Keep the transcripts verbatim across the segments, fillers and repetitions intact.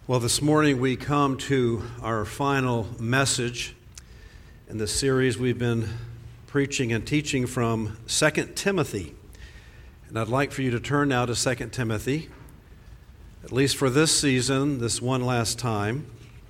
Well, this morning we come to our final message in the series we've been preaching and teaching from Second Timothy. And I'd like for you to turn now to Second Timothy, at least for this season, this one last time.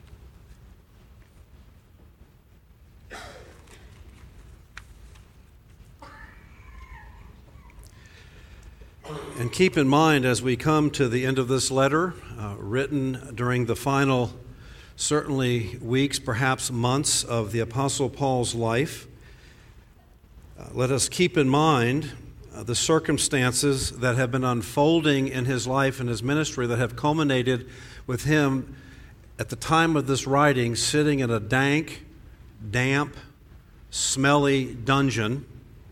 And keep in mind, as we come to the end of this letter, uh, written during the final, certainly weeks, perhaps months of the Apostle Paul's life, uh, let us keep in mind uh, the circumstances that have been unfolding in his life and his ministry that have culminated with him at the time of this writing sitting in a dank, damp, smelly dungeon,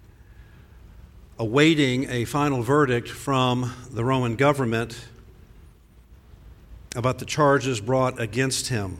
awaiting a final verdict from the Roman government about the charges brought against him.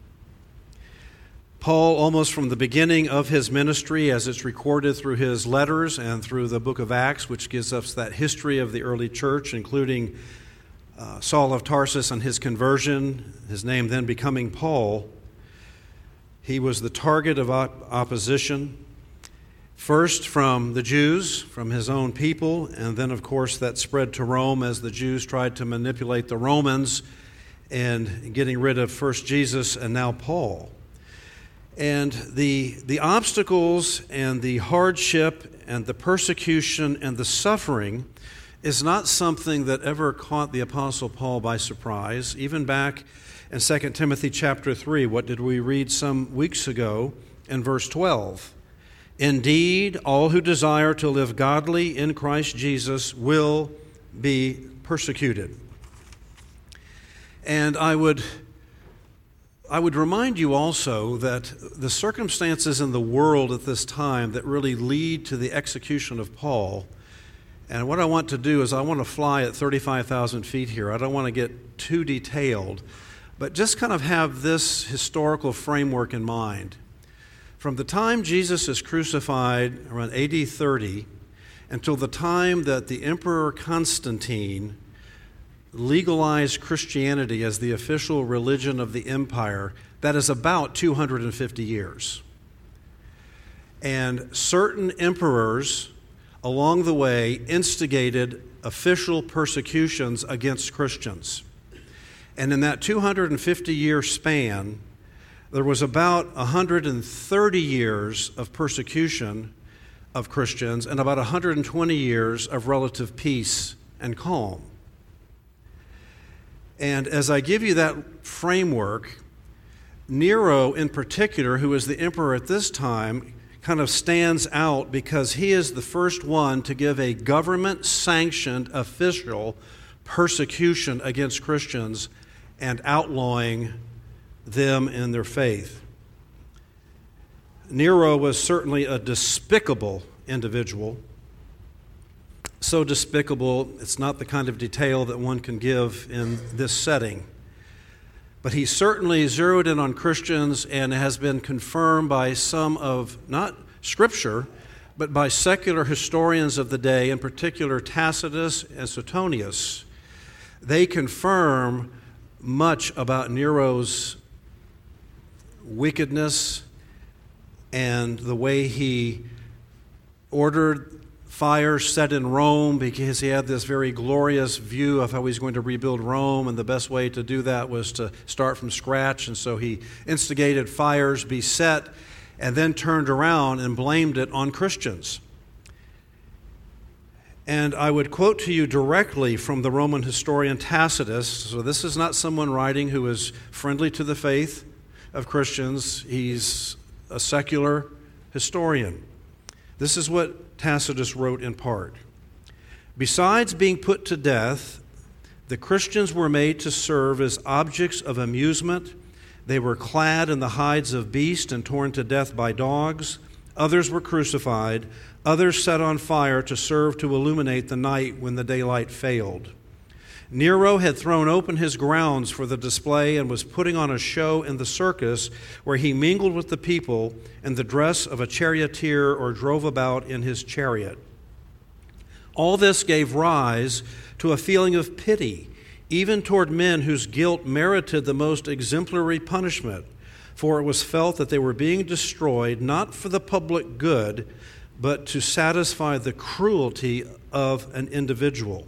Paul, almost from the beginning of his ministry, as it's recorded through his letters and through the book of Acts, which gives us that history of the early church, including uh, Saul of Tarsus and his conversion, his name then becoming Paul, he was the target of op- opposition. First from the Jews, from his own people, and then, of course, that spread to Rome as the Jews tried to manipulate the Romans and getting rid of first Jesus and now Paul. And the, the obstacles and the hardship and the persecution and the suffering is not something that ever caught the Apostle Paul by surprise. Even back in Second Timothy chapter three, what did we read some weeks ago in verse twelve? Indeed, all who desire to live godly in Christ Jesus will be persecuted. And I would, I would remind you also that the circumstances in the world at this time that really lead to the execution of Paul, and what I want to do is I want to fly at thirty-five thousand feet here. I don't want to get too detailed, but just kind of have this historical framework in mind. From the time Jesus is crucified around A D thirty until the time that the Emperor Constantine legalized Christianity as the official religion of the empire, that is about two hundred fifty years. And certain emperors along the way instigated official persecutions against Christians. And in that two hundred fifty year span, there was about one hundred thirty years of persecution of Christians and about one hundred twenty years of relative peace and calm. And as I give you that framework, Nero in particular, who was the emperor at this time, kind of stands out because he is the first one to give a government-sanctioned official persecution against Christians and outlawing them in their faith. Nero was certainly a despicable individual. So despicable, it's not the kind of detail that one can give in this setting. But he certainly zeroed in on Christians and has been confirmed by some of, not Scripture, but by secular historians of the day, in particular Tacitus and Suetonius. They confirm much about Nero's wickedness and the way he ordered fire set in Rome because he had this very glorious view of how he's going to rebuild Rome, and the best way to do that was to start from scratch. And so he instigated fires be set and then turned around and blamed it on Christians. And I would quote to you directly from the Roman historian Tacitus. So this is not someone writing who is friendly to the faith of Christians. He's a secular historian. This is what Tacitus wrote in part. Besides being put to death, the Christians were made to serve as objects of amusement. They were clad in the hides of beasts and torn to death by dogs. Others were crucified. Others set on fire to serve to illuminate the night when the daylight failed. Nero had thrown open his grounds for the display and was putting on a show in the circus where he mingled with the people in the dress of a charioteer or drove about in his chariot. All this gave rise to a feeling of pity even toward men whose guilt merited the most exemplary punishment, for it was felt that they were being destroyed not for the public good, but to satisfy the cruelty of an individual.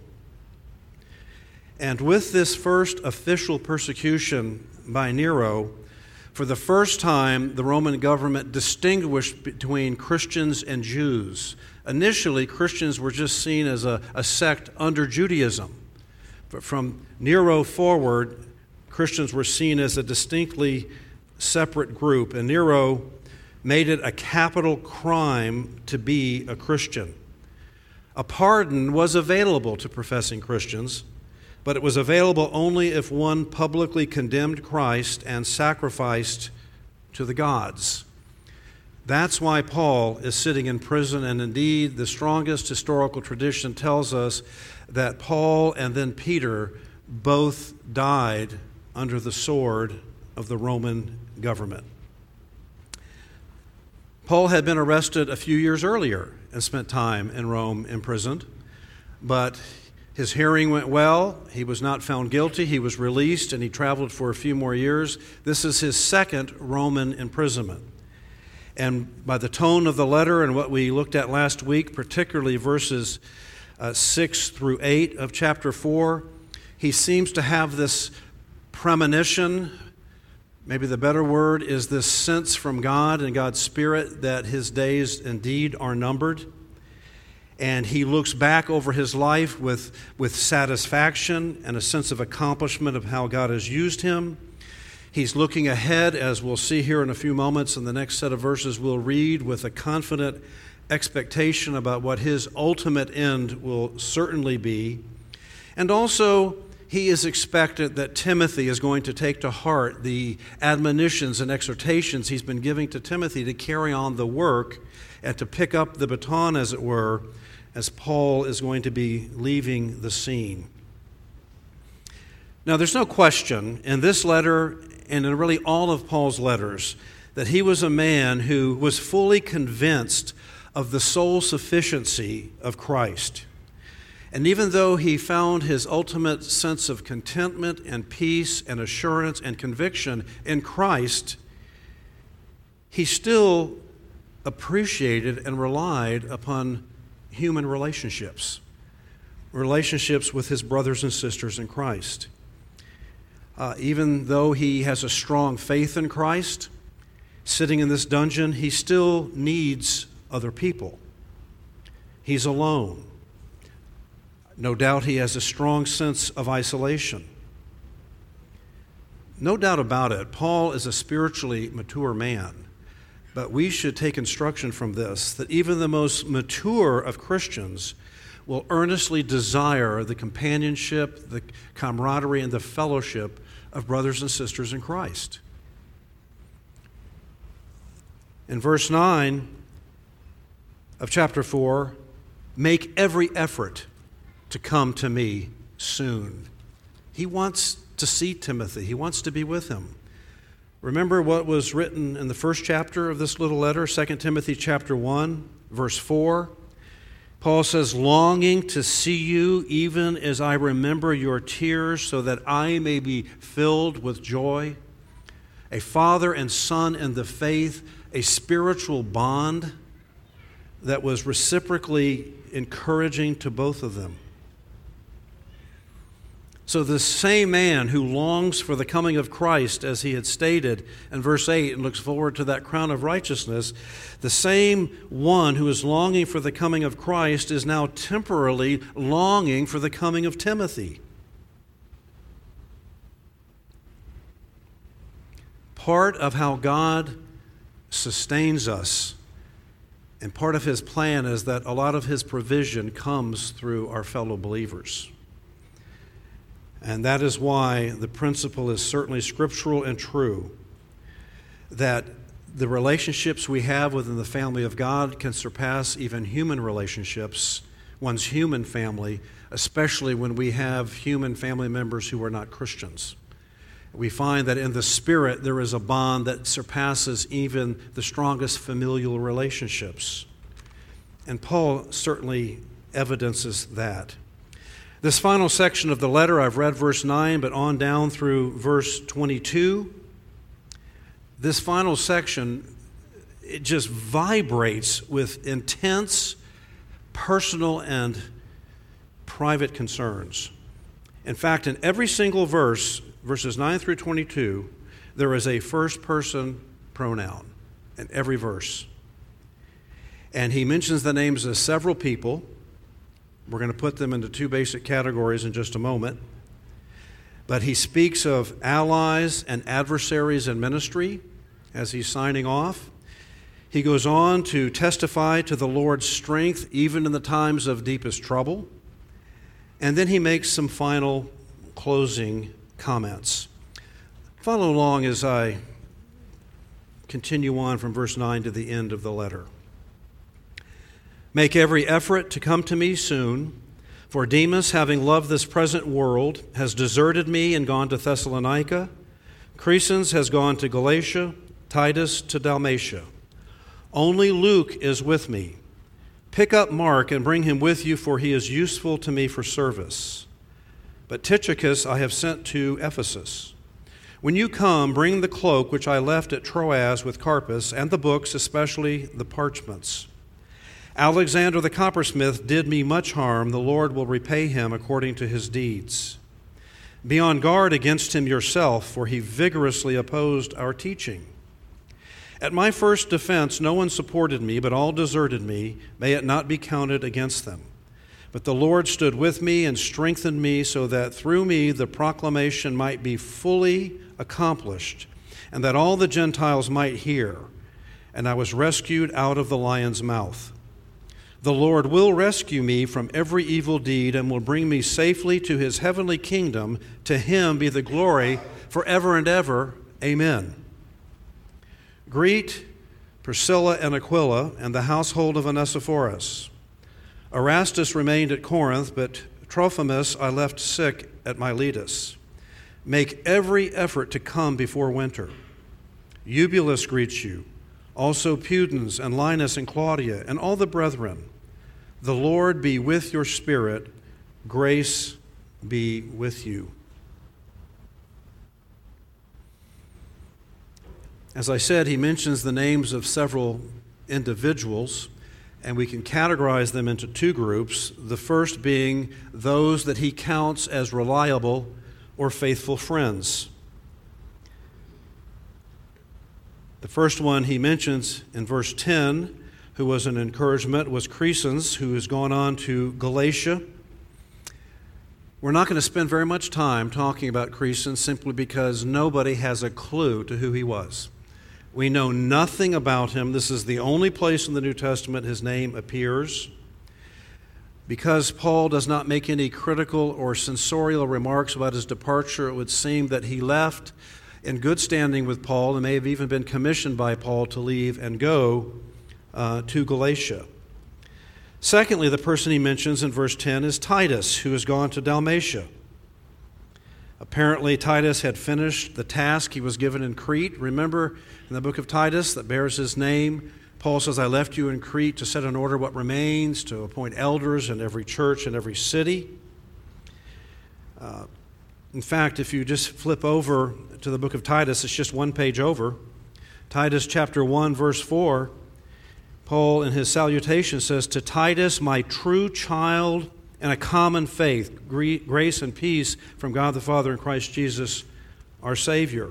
And with this first official persecution by Nero, for the first time, the Roman government distinguished between Christians and Jews. Initially, Christians were just seen as a, a sect under Judaism. But from Nero forward, Christians were seen as a distinctly separate group. And Nero made it a capital crime to be a Christian. A pardon was available to professing Christians, but it was available only if one publicly condemned Christ and sacrificed to the gods. That's why Paul is sitting in prison, and indeed the strongest historical tradition tells us that Paul and then Peter both died under the sword of the Roman government. Paul had been arrested a few years earlier and spent time in Rome imprisoned, but his hearing went well. He was not found guilty. He was released, and he traveled for a few more years. This is his second Roman imprisonment. And by the tone of the letter and what we looked at last week, particularly verses uh, six through eight of chapter four, he seems to have this premonition. Maybe the better word is this sense from God and God's Spirit that his days indeed are numbered. And he looks back over his life with, with satisfaction and a sense of accomplishment of how God has used him. He's looking ahead, as we'll see here in a few moments in the next set of verses we'll read, with a confident expectation about what his ultimate end will certainly be. And also, he is expectant that Timothy is going to take to heart the admonitions and exhortations he's been giving to Timothy to carry on the work and to pick up the baton, as it were, as Paul is going to be leaving the scene. Now, there's no question in this letter and in really all of Paul's letters that he was a man who was fully convinced of the sole sufficiency of Christ. And even though he found his ultimate sense of contentment and peace and assurance and conviction in Christ, he still appreciated and relied upon human relationships, relationships with his brothers and sisters in Christ. Uh, even though he has a strong faith in Christ, sitting in this dungeon, he still needs other people. He's alone. No doubt he has a strong sense of isolation. No doubt about it, Paul is a spiritually mature man. But we should take instruction from this, that even the most mature of Christians will earnestly desire the companionship, the camaraderie, and the fellowship of brothers and sisters in Christ. In verse nine of chapter four, make every effort to come to me soon. He wants to see Timothy. He wants to be with him. Remember what was written in the first chapter of this little letter, Second Timothy chapter one, verse four. Paul says, longing to see you even as I remember your tears, so that I may be filled with joy. A father and son in the faith, a spiritual bond that was reciprocally encouraging to both of them. So this same man who longs for the coming of Christ, as he had stated in verse eight, and looks forward to that crown of righteousness, the same one who is longing for the coming of Christ is now temporarily longing for the coming of Timothy. Part of how God sustains us, and part of his plan, is that a lot of his provision comes through our fellow believers. And that is why the principle is certainly scriptural and true, that the relationships we have within the family of God can surpass even human relationships, one's human family, especially when we have human family members who are not Christians. We find that in the Spirit there is a bond that surpasses even the strongest familial relationships. And Paul certainly evidences that. This final section of the letter, I've read verse nine, but on down through verse twenty-two. This final section, it just vibrates with intense personal and private concerns. In fact, in every single verse, verses nine through twenty-two, there is a first-person pronoun in every verse. And he mentions the names of several people. We're going to put them into two basic categories in just a moment. But he speaks of allies and adversaries in ministry as he's signing off. He goes on to testify to the Lord's strength even in the times of deepest trouble. And then he makes some final closing comments. Follow along as I continue on from verse nine to the end of the letter. Make every effort to come to me soon, for Demas, having loved this present world, has deserted me and gone to Thessalonica. Crescens has gone to Galatia, Titus to Dalmatia. Only Luke is with me. Pick up Mark and bring him with you, for he is useful to me for service. But Tychicus I have sent to Ephesus. When you come, bring the cloak which I left at Troas with Carpus, and the books, especially the parchments. Alexander the coppersmith did me much harm. The Lord will repay him according to his deeds. Be on guard against him yourself, for he vigorously opposed our teaching. At my first defense, no one supported me, but all deserted me. May it not be counted against them. But the Lord stood with me and strengthened me, so that through me the proclamation might be fully accomplished, and that all the Gentiles might hear. And I was rescued out of the lion's mouth. The Lord will rescue me from every evil deed and will bring me safely to his heavenly kingdom. To him be the glory forever and ever. Amen. Greet Priscilla and Aquila and the household of Onesiphorus. Erastus remained at Corinth, but Trophimus I left sick at Miletus. Make every effort to come before winter. Eubulus greets you, also Pudens and Linus and Claudia and all the brethren. The Lord be with your spirit. Grace be with you. As I said, he mentions the names of several individuals, and we can categorize them into two groups. The first being those that he counts as reliable or faithful friends. The first one he mentions in verse ten, who was an encouragement, was Crescens, who has gone on to Galatia. We're not going to spend very much time talking about Crescens simply because nobody has a clue to who he was. We know nothing about him. This is the only place in the New Testament his name appears. Because Paul does not make any critical or censorial remarks about his departure, it would seem that he left in good standing with Paul and may have even been commissioned by Paul to leave and go uh, to Galatia. Secondly, the person he mentions in verse ten is Titus, who has gone to Dalmatia. Apparently, Titus had finished the task he was given in Crete. Remember in the book of Titus that bears his name, Paul says, I left you in Crete to set in order what remains, to appoint elders in every church and every city. Uh, in fact, if you just flip over to the book of Titus, it's just one page over. Titus chapter one, verse four, Paul in his salutation says, to Titus, my true child and a common faith, grace and peace from God the Father and Christ Jesus, our Savior.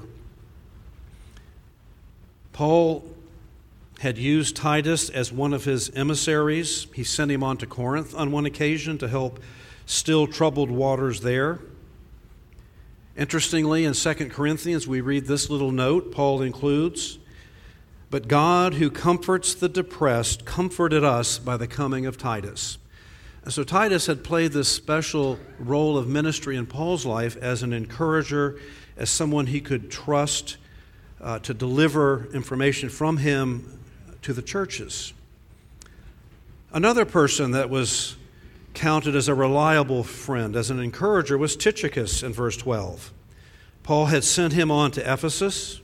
Paul had used Titus as one of his emissaries. He sent him on to Corinth on one occasion to help still troubled waters there. Interestingly, in Second Corinthians, we read this little note Paul includes, but God who comforts the depressed comforted us by the coming of Titus. And so Titus had played this special role of ministry in Paul's life as an encourager, as someone he could trust uh, to deliver information from him to the churches. Another person that was counted as a reliable friend, as an encourager, was Tychicus in verse twelve. Paul had sent him on to Ephesus.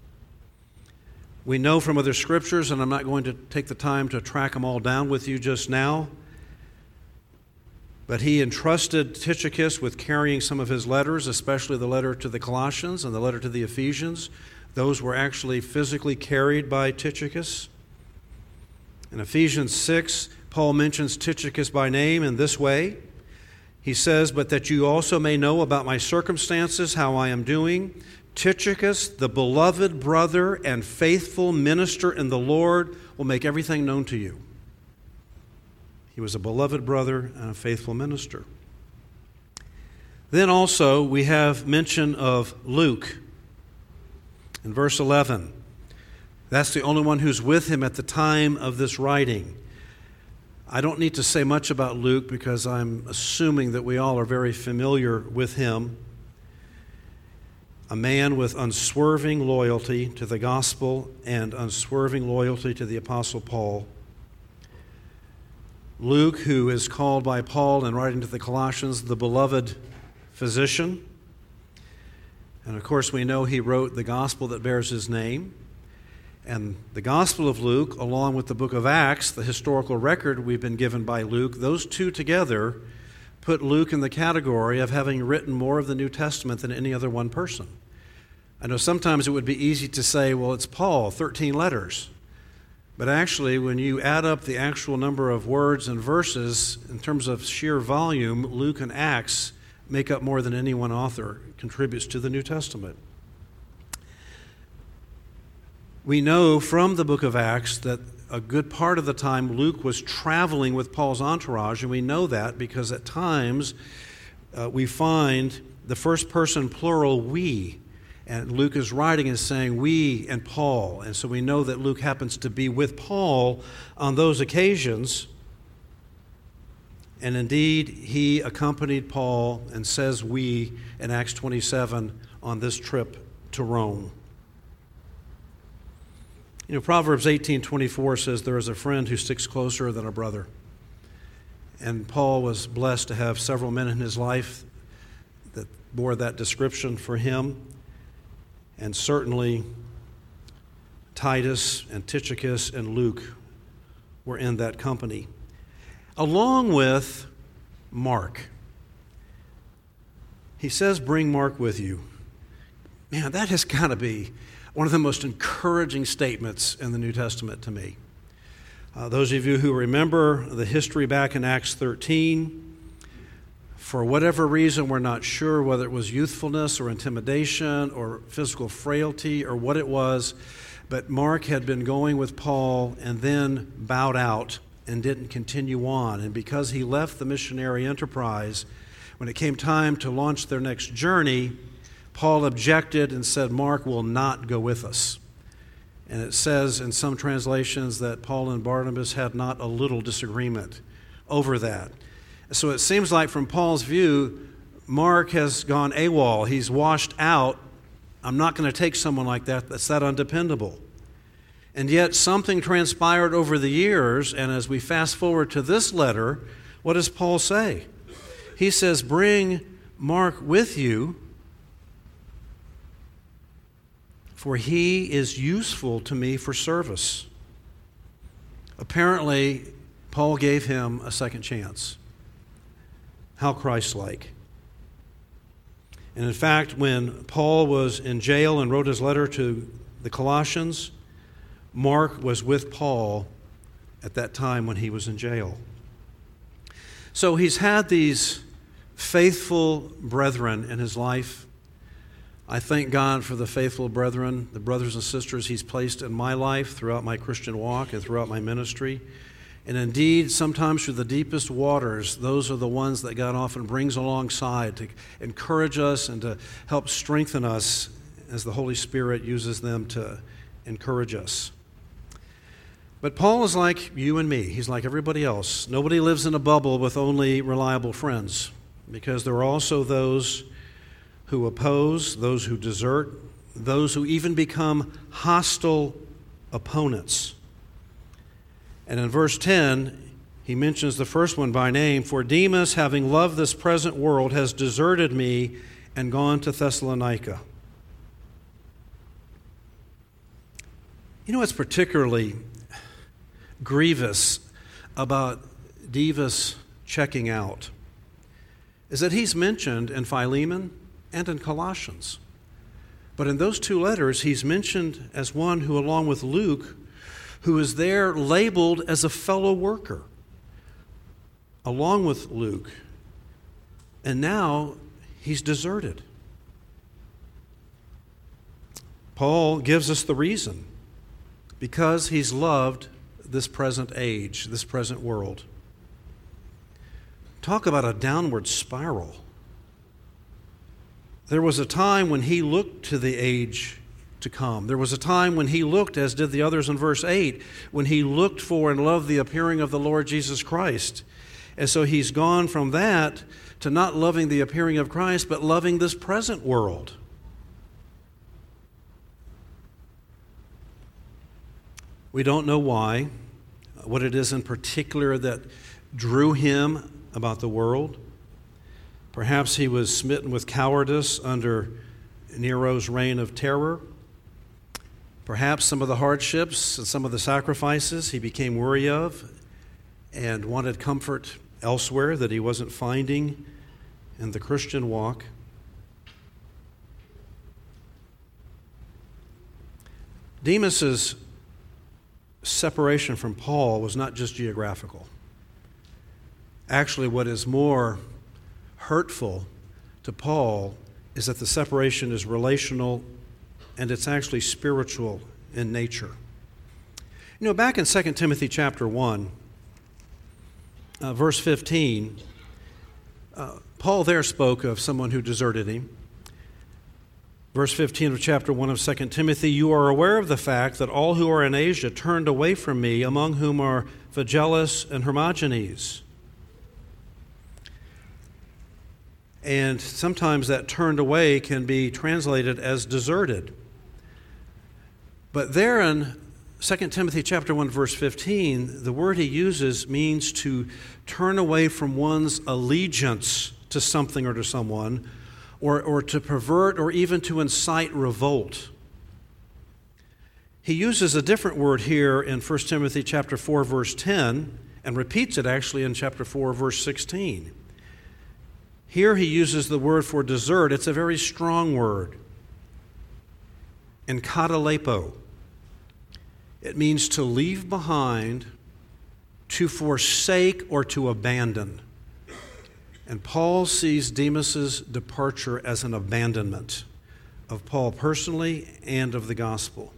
We know from other scriptures, and I'm not going to take the time to track them all down with you just now, But he entrusted Tychicus with carrying some of his letters, especially the letter to the Colossians and the letter to the Ephesians. Those were actually physically carried by Tychicus. In Ephesians six, Paul mentions Tychicus by name in this way. He says, "But that you also may know about my circumstances, how I am doing. Tychicus, the beloved brother and faithful minister in the Lord, will make everything known to you." He was a beloved brother and a faithful minister. Then also we have mention of Luke in verse eleven. That's the only one who's with him at the time of this writing. I don't need to say much about Luke because I'm assuming that we all are very familiar with him. A man with unswerving loyalty to the gospel and unswerving loyalty to the Apostle Paul. Luke, who is called by Paul in writing to the Colossians the beloved physician. And of course we know he wrote the gospel that bears his name. And the Gospel of Luke, along with the book of Acts, the historical record we've been given by Luke, those two together put Luke in the category of having written more of the New Testament than any other one person. I know sometimes it would be easy to say, well, it's Paul, thirteen letters. But actually, when you add up the actual number of words and verses, in terms of sheer volume, Luke and Acts make up more than any one author contributes to the New Testament. We know from the book of Acts that a good part of the time Luke was traveling with Paul's entourage, and we know that because at times uh, we find the first person plural we, and Luke is writing and saying we and Paul, and so we know that Luke happens to be with Paul on those occasions, and indeed he accompanied Paul and says we in Acts twenty-seven on this trip to Rome. You know, Proverbs eighteen twenty-four says there is a friend who sticks closer than a brother. And Paul was blessed to have several men in his life that bore that description for him. And certainly Titus and Tychicus and Luke were in that company, along with Mark. He says, bring Mark with you. Man, that has got to be one of the most encouraging statements in the New Testament to me. Uh, those of you who remember the history back in Acts thirteen, for whatever reason, we're not sure whether it was youthfulness or intimidation or physical frailty or what it was, but Mark had been going with Paul and then bowed out and didn't continue on. And because he left the missionary enterprise, when it came time to launch their next journey, Paul objected and said, Mark will not go with us. And it says in some translations that Paul and Barnabas had not a little disagreement over that. So it seems like from Paul's view, Mark has gone AWOL. He's washed out. I'm not going to take someone like that that's that undependable. And yet something transpired over the years, and as we fast forward to this letter, what does Paul say? He says, bring Mark with you, for he is useful to me for service. Apparently, Paul gave him a second chance. How Christ-like. And in fact, when Paul was in jail and wrote his letter to the Colossians, Mark was with Paul at that time when he was in jail. So he's had these faithful brethren in his life. I thank God for the faithful brethren, the brothers and sisters he's placed in my life throughout my Christian walk and throughout my ministry. And indeed, sometimes through the deepest waters, those are the ones that God often brings alongside to encourage us and to help strengthen us as the Holy Spirit uses them to encourage us. But Paul is like you and me. He's like everybody else. Nobody lives in a bubble with only reliable friends, because there are also those who oppose, those who desert, those who even become hostile opponents. And in verse ten, he mentions the first one by name. For Demas, having loved this present world, has deserted me and gone to Thessalonica. You know what's particularly grievous about Demas checking out? is that he's mentioned in Philemon and in Colossians. But in those two letters, he's mentioned as one who, along with Luke, who is there labeled as a fellow worker, along with Luke. And now he's deserted. Paul gives us the reason. Because he's loved this present age, this present world. Talk about a downward spiral. There was a time when he looked to the age to come. There was a time when he looked, as did the others in verse eight, when he looked for and loved the appearing of the Lord Jesus Christ. And so he's gone from that to not loving the appearing of Christ, but loving this present world. We don't know why, what it is in particular that drew him about the world. Perhaps he was smitten with cowardice under Nero's reign of terror. Perhaps some of the hardships and some of the sacrifices he became weary of and wanted comfort elsewhere that he wasn't finding in the Christian walk. Demas's separation from Paul was not just geographical. Actually, what is more hurtful to Paul is that the separation is relational and it's actually spiritual in nature. You know, back in Second Timothy chapter one, uh, verse fifteen, uh, Paul there spoke of someone who deserted him. Verse fifteen of chapter one of Second Timothy, you are aware of the fact that all who are in Asia turned away from me, among whom are Phygelus and Hermogenes. And sometimes that turned away can be translated as deserted. But there in Second Timothy chapter one, verse fifteen, the word he uses means to turn away from one's allegiance to something or to someone, Or, or to pervert or even to incite revolt. He uses a different word here in First Timothy chapter four, verse ten, and repeats it actually in chapter four, verse sixteen. Here he uses the word for desert. It's a very strong word. Enkatalepo. It means to leave behind, to forsake, or to abandon. And Paul sees Demas's departure as an abandonment of Paul personally and of the gospel.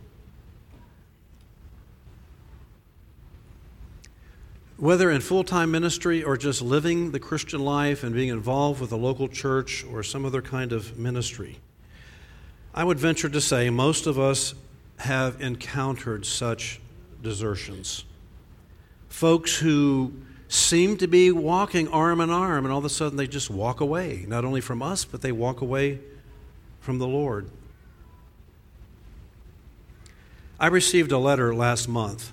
Whether in full-time ministry or just living the Christian life and being involved with a local church or some other kind of ministry, I would venture to say most of us have encountered such desertions. Folks who seem to be walking arm in arm, and all of a sudden they just walk away, not only from us, but they walk away from the Lord. I received a letter last month,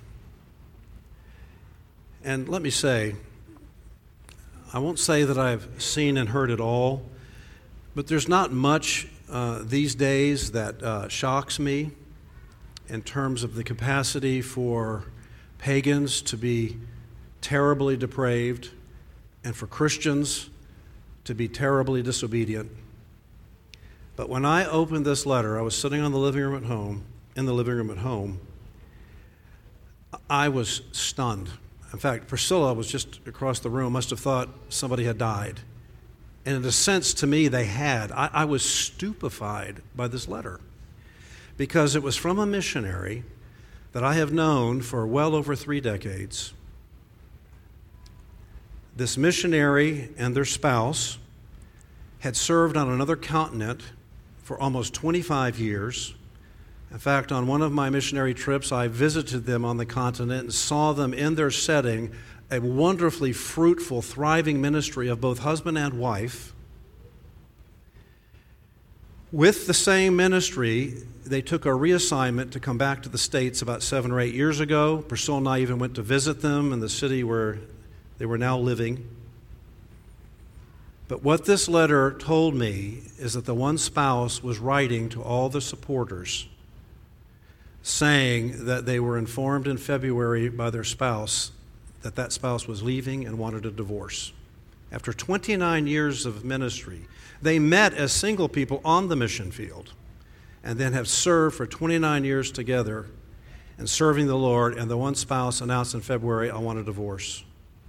and let me say, I won't say that I've seen and heard it all, but there's not much uh, these days that uh, shocks me in terms of the capacity for pagans to be terribly depraved, and for Christians to be terribly disobedient. But when I opened this letter, I was sitting on the living room at home, in the living room at home, I was stunned. In fact, Priscilla was just across the room, must have thought somebody had died. And in a sense, to me, they had. I, I was stupefied by this letter because it was from a missionary that I have known for well over three decades. This missionary and their spouse had served on another continent for almost twenty-five years. In fact, on one of my missionary trips, I visited them on the continent and saw them in their setting, a wonderfully fruitful, thriving ministry of both husband and wife. With the same ministry, they took a reassignment to come back to the States about seven or eight years ago. Priscilla and I even went to visit them in the city where they were now living. But what this letter told me is that the one spouse was writing to all the supporters, saying that they were informed in February by their spouse that that spouse was leaving and wanted a divorce. after twenty-nine years of ministry, they met as single people on the mission field and then have served for twenty-nine years together and serving the Lord, and the one spouse announced in February, I want a divorce.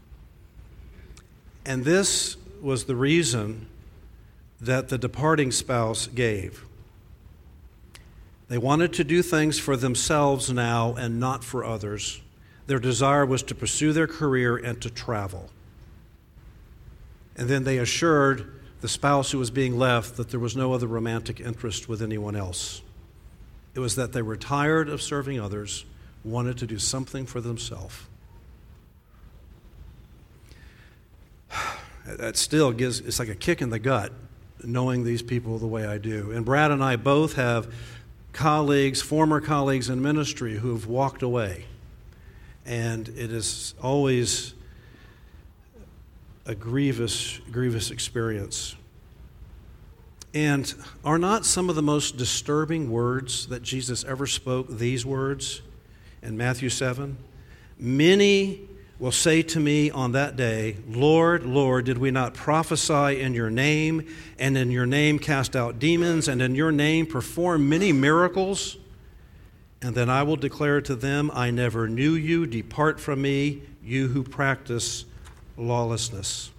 And this was the reason that the departing spouse gave. They wanted to do things for themselves now and not for others. Their desire was to pursue their career and to travel. And then they assured the spouse who was being left that there was no other romantic interest with anyone else. It was that they were tired of serving others, wanted to do something for themselves. That still gives, it's like a kick in the gut, knowing these people the way I do. And Brad and I both have colleagues, former colleagues in ministry who have walked away. And it is always a grievous, grievous experience. And are not some of the most disturbing words that Jesus ever spoke these words in Matthew seven? Many will say to me on that day, Lord, Lord, did we not prophesy in your name, and in your name cast out demons, and in your name perform many miracles? And then I will declare to them, I never knew you. Depart from me, you who practice lawlessness.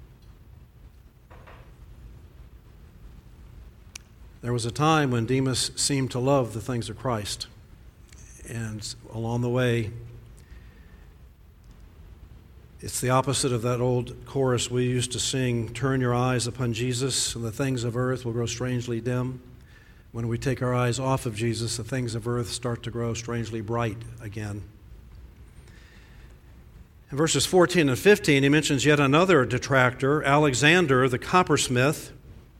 There was a time when Demas seemed to love the things of Christ. And along the way, it's the opposite of that old chorus we used to sing, turn your eyes upon Jesus, and the things of earth will grow strangely dim. When we take our eyes off of Jesus, the things of earth start to grow strangely bright again. In verses fourteen and fifteen, he mentions yet another detractor, Alexander, the coppersmith.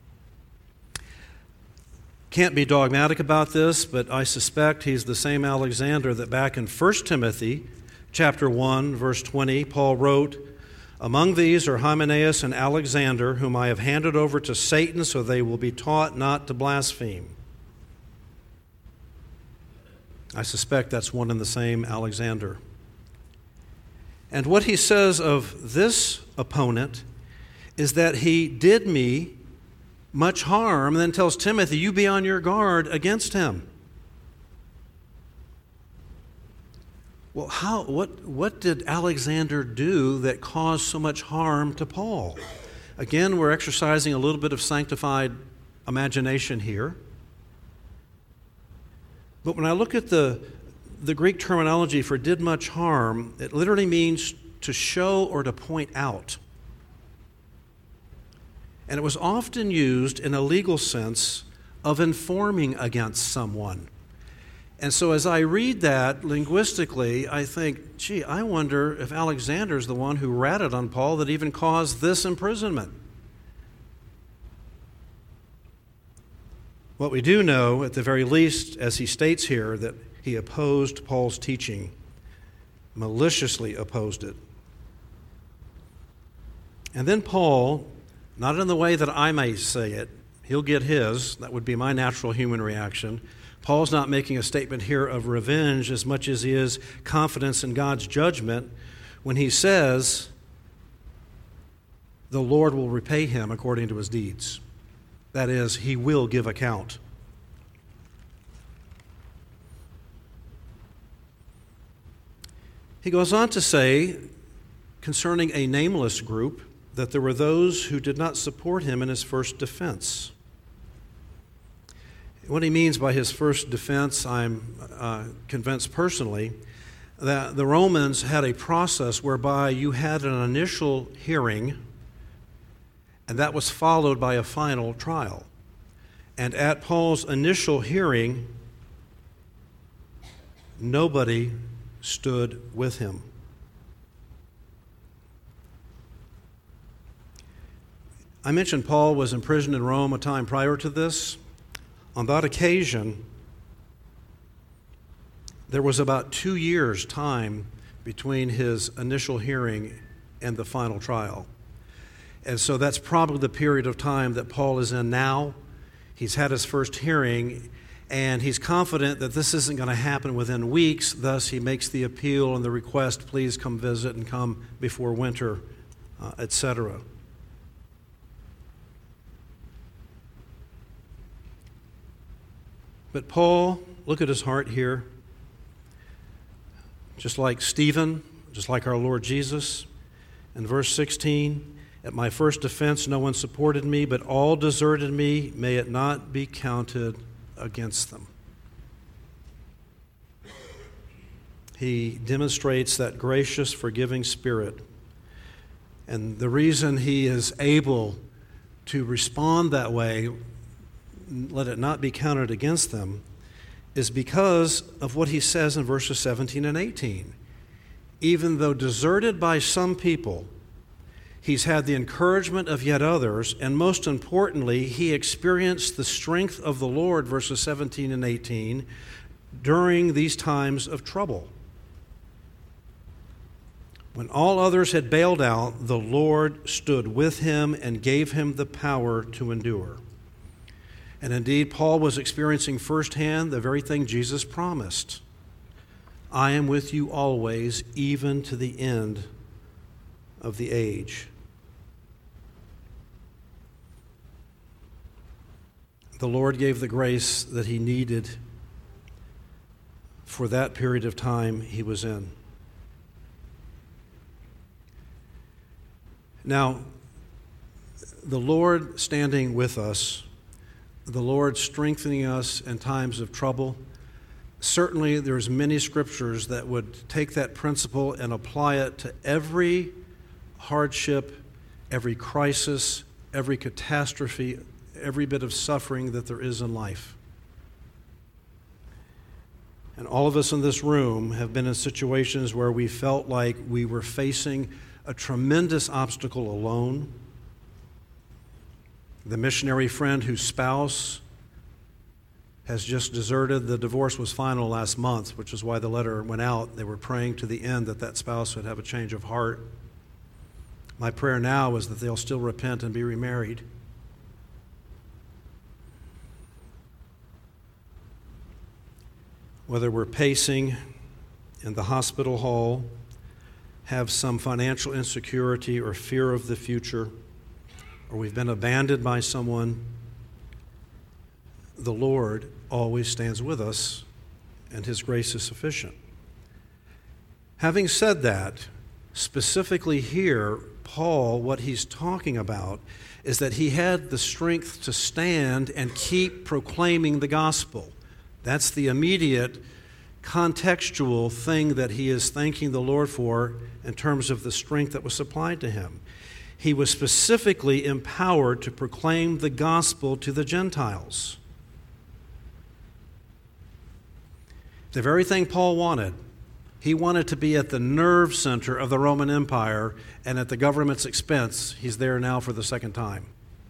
Can't be dogmatic about this, but I suspect he's the same Alexander that back in First Timothy chapter one, verse twenty, Paul wrote, among these are Hymenaeus and Alexander, whom I have handed over to Satan, so they will be taught not to blaspheme. I suspect that's one and the same Alexander. And what he says of this opponent is that he did me much harm, and then tells Timothy, you be on your guard against him. Well, how? What, what did Alexander do that caused so much harm to Paul? Again, we're exercising a little bit of sanctified imagination here. But when I look at the, the Greek terminology for did much harm, it literally means to show or to point out. And it was often used in a legal sense of informing against someone. And so as I read that linguistically, I think, gee, I wonder if Alexander's the one who ratted on Paul that even caused this imprisonment. What we do know, at the very least, as he states here, that he opposed Paul's teaching, maliciously opposed it. And then Paul, not in the way that I may say it, he'll get his, that would be my natural human reaction. Paul's not making a statement here of revenge as much as he is confidence in God's judgment when he says the Lord will repay him according to his deeds. That is, he will give account. He goes on to say, concerning a nameless group, that there were those who did not support him in his first defense. What he means by his first defense, I'm uh, convinced personally, that the Romans had a process whereby you had an initial hearing, and that was followed by a final trial. And at Paul's initial hearing, nobody stood with him. I mentioned Paul was imprisoned in Rome a time prior to this. On that occasion, there was about two years' time between his initial hearing and the final trial. And so that's probably the period of time that Paul is in now. He's had his first hearing, and he's confident that this isn't going to happen within weeks. Thus, he makes the appeal and the request, please come visit and come before winter, uh, et cetera. But Paul, look at his heart here. Just like Stephen, just like our Lord Jesus, in verse sixteen, at my first defense no one supported me, but all deserted me. May it not be counted against them. He demonstrates that gracious, forgiving spirit. And the reason he is able to respond that way, let it not be counted against them, is because of what he says in verses seventeen and eighteen. Even though deserted by some people, he's had the encouragement of yet others, and most importantly, he experienced the strength of the Lord, verses seventeen and eighteen, during these times of trouble. When all others had bailed out, the Lord stood with him and gave him the power to endure. And indeed, Paul was experiencing firsthand the very thing Jesus promised. I am with you always, even to the end of the age. The Lord gave the grace that he needed for that period of time he was in. Now, the Lord standing with us, the Lord strengthening us in times of trouble, certainly there's many scriptures that would take that principle and apply it to every hardship, every crisis, every catastrophe, every bit of suffering that there is in life. And all of us in this room have been in situations where we felt like we were facing a tremendous obstacle alone. The missionary friend whose spouse has just deserted. The divorce was final last month, which is why the letter went out. They were praying to the end that that spouse would have a change of heart. My prayer now is that they'll still repent and be remarried. Whether we're pacing in the hospital hall, have some financial insecurity or fear of the future, or we've been abandoned by someone, the Lord always stands with us, and his grace is sufficient. Having said that, specifically here, Paul, what he's talking about is that he had the strength to stand and keep proclaiming the gospel. That's the immediate contextual thing that he is thanking the Lord for in terms of the strength that was supplied to him. He was specifically empowered to proclaim the gospel to the Gentiles. The very thing Paul wanted. He wanted to be at the nerve center of the Roman Empire, and at the government's expense, he's there now for the second time.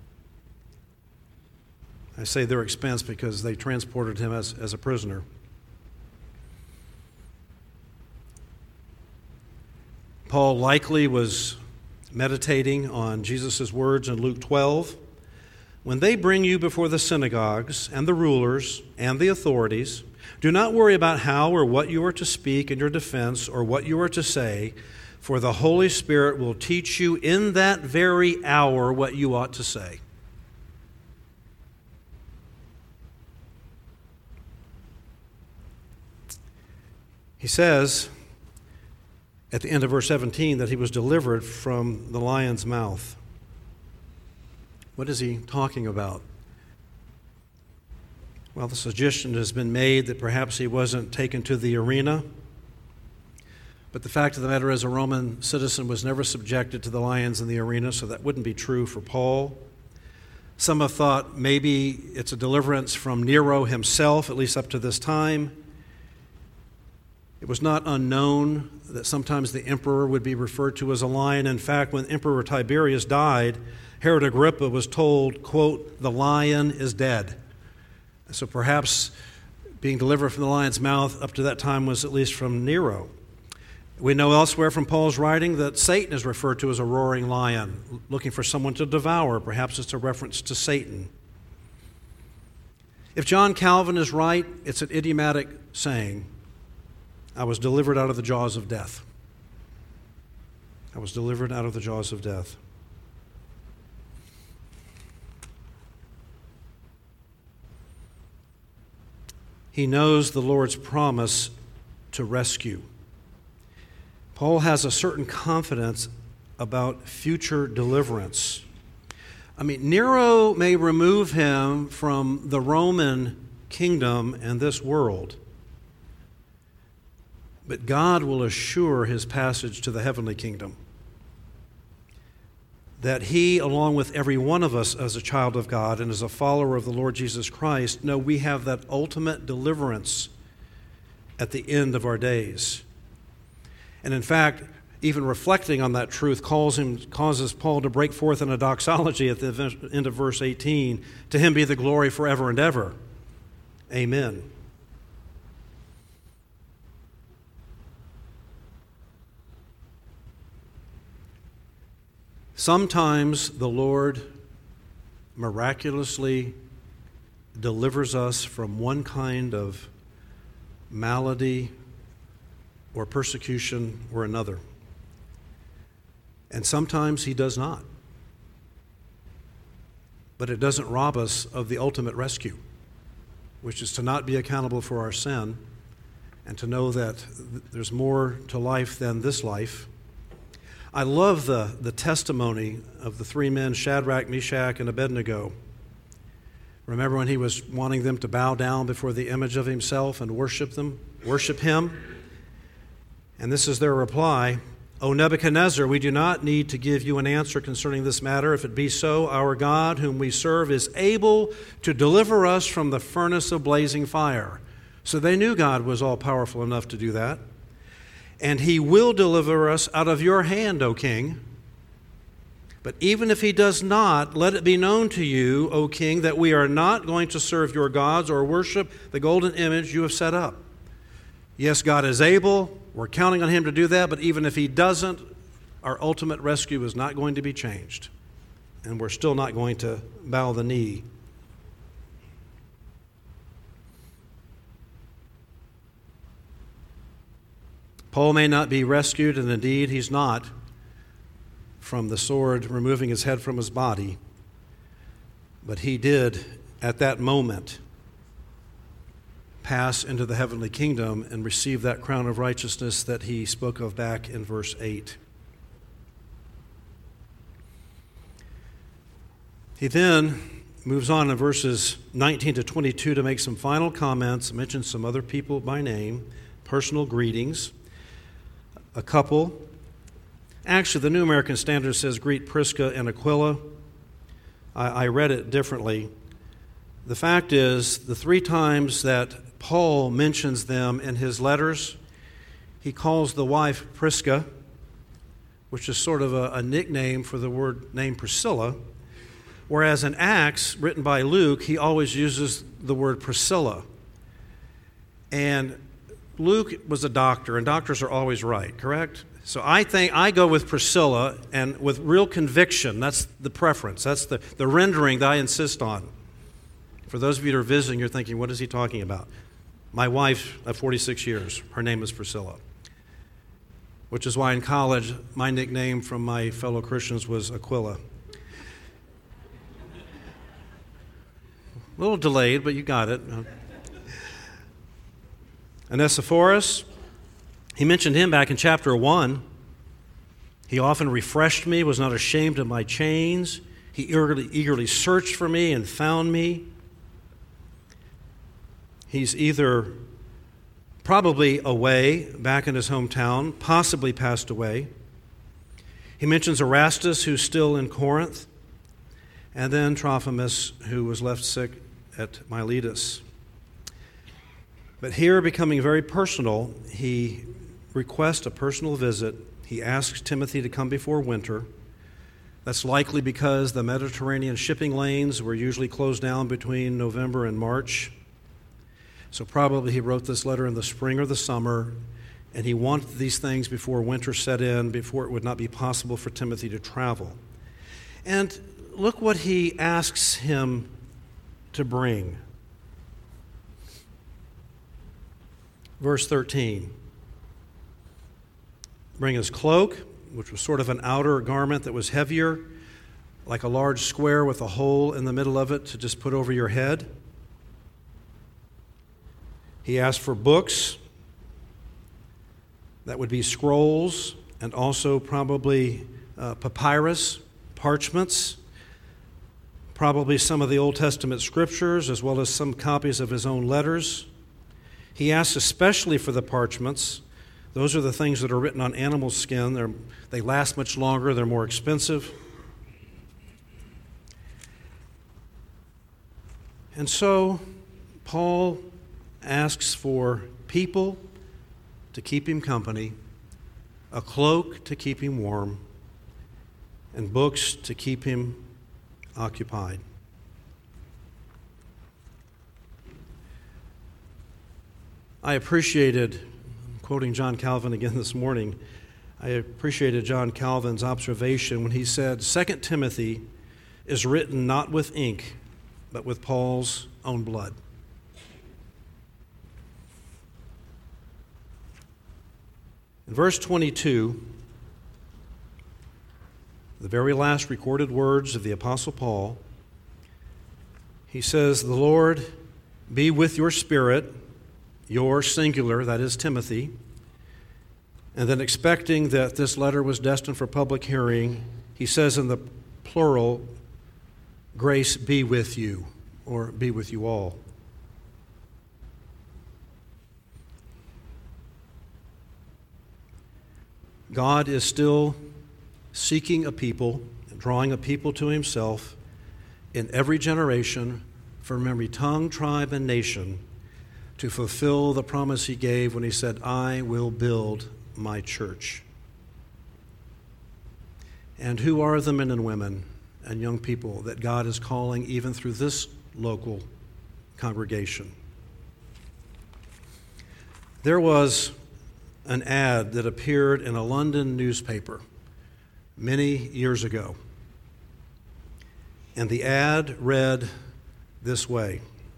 I say their expense because they transported him as, as a prisoner. Paul likely was meditating on Jesus' words in Luke twelve. When they bring you before the synagogues and the rulers and the authorities, do not worry about how or what you are to speak in your defense or what you are to say, for the Holy Spirit will teach you in that very hour what you ought to say. He says at the end of verse seventeen that he was delivered from the lion's mouth. What is he talking about? Well, the suggestion has been made that perhaps he wasn't taken to the arena. But the fact of the matter is, a Roman citizen was never subjected to the lions in the arena, so that wouldn't be true for Paul. Some have thought maybe it's a deliverance from Nero himself, at least up to this time. It was not unknown that sometimes the emperor would be referred to as a lion. In fact, when Emperor Tiberius died, Herod Agrippa was told, quote, "The lion is dead." So perhaps being delivered from the lion's mouth up to that time was at least from Nero. We know elsewhere from Paul's writing that Satan is referred to as a roaring lion, looking for someone to devour. Perhaps it's a reference to Satan. If John Calvin is right, it's an idiomatic saying, I was delivered out of the jaws of death. I was delivered out of the jaws of death. he knows the Lord's promise to rescue. Paul has a certain confidence about future deliverance. I mean, Nero may remove him from the Roman kingdom and this world, but God will assure his passage to the heavenly kingdom. That he, along with every one of us as a child of God and as a follower of the Lord Jesus Christ, know we have that ultimate deliverance at the end of our days. And in fact, even reflecting on that truth calls him, causes Paul to break forth in a doxology at the end of verse eighteen. To him be the glory forever and ever. Amen. Sometimes the Lord miraculously delivers us from one kind of malady or persecution or another. And sometimes he does not. But it doesn't rob us of the ultimate rescue, which is to not be accountable for our sin and to know that there's more to life than this life. I love the, the testimony of the three men, Shadrach, Meshach, and Abednego. Remember when he was wanting them to bow down before the image of himself and worship them, worship him? And this is their reply: O Nebuchadnezzar, we do not need to give you an answer concerning this matter. If it be so, our God, whom we serve, is able to deliver us from the furnace of blazing fire. So they knew God was all-powerful enough to do that. And he will deliver us out of your hand, O king. But even if he does not, let it be known to you, O king, that we are not going to serve your gods or worship the golden image you have set up. Yes, God is able. We're counting on him to do that. But even if he doesn't, our ultimate rescue is not going to be changed. And we're still not going to bow the knee. Paul may not be rescued, and indeed he's not, from the sword removing his head from his body, but he did, at that moment, pass into the heavenly kingdom and receive that crown of righteousness that he spoke of back in verse eight. He then moves on in verses nineteen to twenty-two to make some final comments, mention some other people by name, personal greetings. A couple. Actually, the New American Standard says, greet Prisca and Aquila. I, I read it differently. The fact is, the three times that Paul mentions them in his letters, he calls the wife Prisca, which is sort of a, a nickname for the word name Priscilla, whereas in Acts, written by Luke, he always uses the word Priscilla. And Luke was a doctor, and doctors are always right, correct? So I think I go with Priscilla, and with real conviction. That's the preference. That's the, the rendering that I insist on. For those of you that are visiting, you're thinking, what is he talking about? My wife of forty-six years, her name is Priscilla, which is why in college my nickname from my fellow Christians was Aquila. A little delayed, but you got it. Onesiphorus, he mentioned him back in chapter one. He often refreshed me, was not ashamed of my chains. He eagerly, eagerly searched for me and found me. He's either probably away back in his hometown, possibly passed away. He mentions Erastus, who's still in Corinth, and then Trophimus, who was left sick at Miletus. But here, becoming very personal, he requests a personal visit. He asks Timothy to come before winter. That's likely because the Mediterranean shipping lanes were usually closed down between November and March. So probably he wrote this letter in the spring or the summer, and he wanted these things before winter set in, before it would not be possible for Timothy to travel. And look what he asks him to bring. Verse thirteen. Bring his cloak, which was sort of an outer garment that was heavier, like a large square with a hole in the middle of it to just put over your head. He asked for books that would be scrolls and also probably uh, papyrus, parchments, probably some of the Old Testament scriptures, as well as some copies of his own letters. He asked especially for the parchments. Those are the things that are written on animal skin. They're, they last much longer. They're more expensive. And so Paul asks for people to keep him company, a cloak to keep him warm, and books to keep him occupied. I appreciated, quoting John Calvin again this morning, I appreciated John Calvin's observation when he said, Second Timothy is written not with ink, but with Paul's own blood. In verse twenty-two, the very last recorded words of the Apostle Paul, he says, the Lord be with your spirit, your singular, that is Timothy. And then expecting that this letter was destined for public hearing, he says in the plural, grace be with you, or be with you all. God is still seeking a people, drawing a people to himself in every generation from every tongue, tribe, and nation to fulfill the promise he gave when he said, I will build my church. And who are the men and women and young people that God is calling even through this local congregation? There was an ad that appeared in a London newspaper many years ago. And the ad read this way: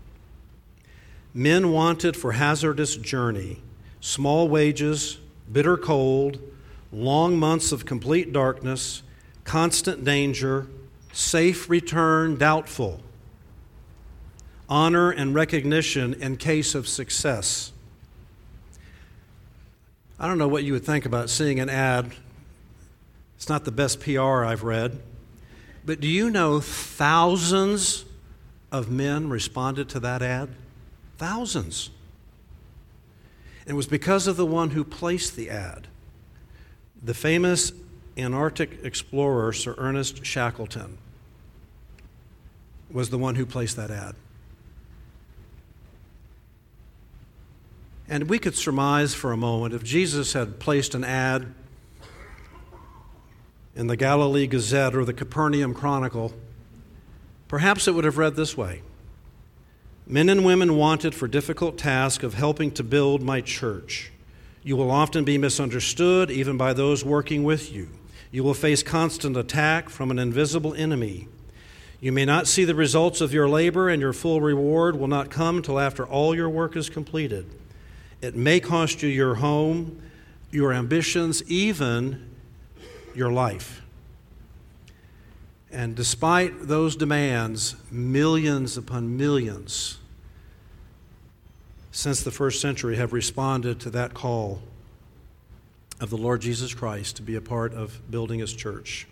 men wanted for hazardous journey, small wages, bitter cold, long months of complete darkness, constant danger, safe return doubtful, honor and recognition in case of success. I don't know what you would think about seeing an ad. It's not the best P R I've read. But do you know thousands of men responded to that ad? Thousands. And it was because of the one who placed the ad, the famous Antarctic explorer Sir Ernest Shackleton was the one who placed that ad. And we could surmise for a moment, if Jesus had placed an ad in the Galilee Gazette or the Capernaum Chronicle, perhaps it would have read this way: men and women wanted for difficult task of helping to build my church. You will often be misunderstood, even by those working with you. You will face constant attack from an invisible enemy. You may not see the results of your labor, and your full reward will not come till after all your work is completed. It may cost you your home, your ambitions, even your life. And despite those demands, millions upon millions since the first century have responded to that call of the Lord Jesus Christ to be a part of building his church.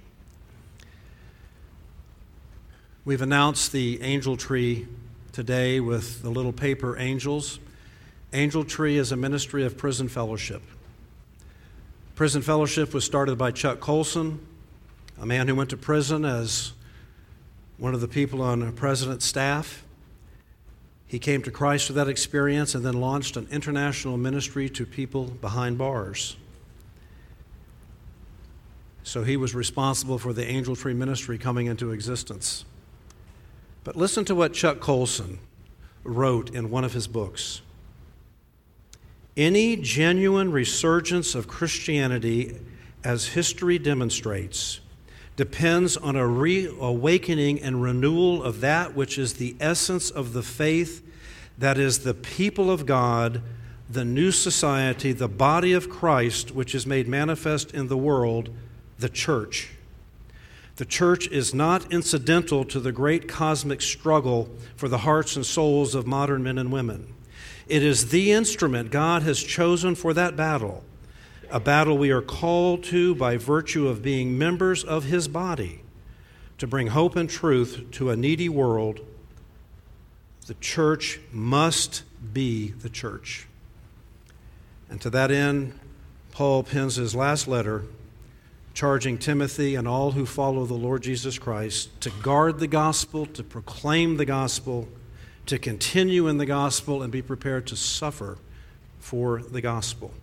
We've announced the Angel Tree today with the little paper angels. Angel Tree is a ministry of Prison Fellowship. Prison Fellowship was started by Chuck Colson, a man who went to prison as one of the people on a president's staff. He came to Christ through that experience and then launched an international ministry to people behind bars. So he was responsible for the Angel Tree ministry coming into existence. But listen to what Chuck Colson wrote in one of his books. Any genuine resurgence of Christianity, as history demonstrates, depends on a reawakening and renewal of that which is the essence of the faith, that is the people of God, the new society, the body of Christ, which is made manifest in the world, the church. The church is not incidental to the great cosmic struggle for the hearts and souls of modern men and women. It is the instrument God has chosen for that battle, a battle we are called to by virtue of being members of his body, to bring hope and truth to a needy world. The church must be the church. And to that end, Paul pens his last letter, charging Timothy and all who follow the Lord Jesus Christ to guard the gospel, to proclaim the gospel, to continue in the gospel, and be prepared to suffer for the gospel.